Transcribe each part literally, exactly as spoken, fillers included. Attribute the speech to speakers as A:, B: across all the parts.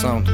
A: саунд.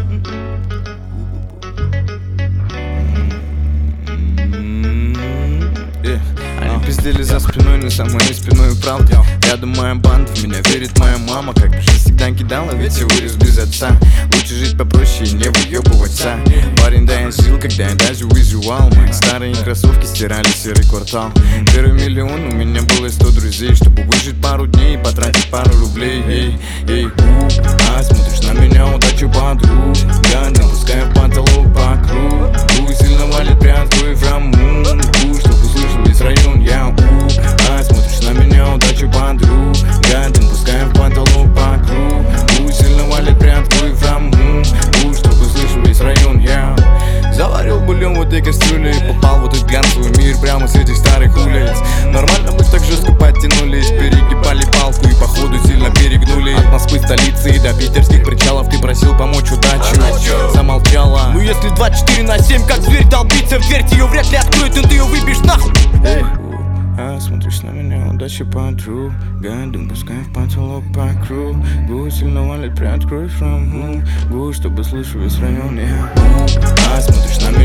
A: Они пиздели за спиной, но за моей спиной правда. Рядом моя банда, в меня верит моя мама. Как же всегда кидала, ведь я вырос без отца. Лучше жить попроще и не выебываться. Парень, да я жил, когда я даже выживал. Мои старые кроссовки стирали серый квартал. Первый миллион у меня было сто друзей. Чтобы выжить пару дней и потратить пару рублей. Эй, эй, у, а смотришь на меня, удачу подруг. Я напускаю в потолок по кругу. Сильно валит, приоткрой фраму. Чтобы услышал весь район, я у, а смотришь на меня, удачу подруг. Гадом пускай в потолок по кругу. Сильно валит, приоткрой фраму. Чтобы услышал весь район, я заварил бульон в этой кастрюле и попал в этот глянцевый мир прямо с этих старых улиц. Нормально мы так жестко подтянулись, перегибали палку и походу сильно перегнули. От Москвы, столицы и до питерских причалов ты просил помочь удачу, замолчала.
B: Ну если двадцать четыре на семь как зверь долбиться в дверь, ее вряд ли откроют, и ты ее выбьешь нахуй.
A: Эй, а смотришь на меня, удачи подруг. Гадом пускай в потолок по кругу. Сильно валит, приоткрой фраму, чтобы слышу весь район, я. А смотришь на меня.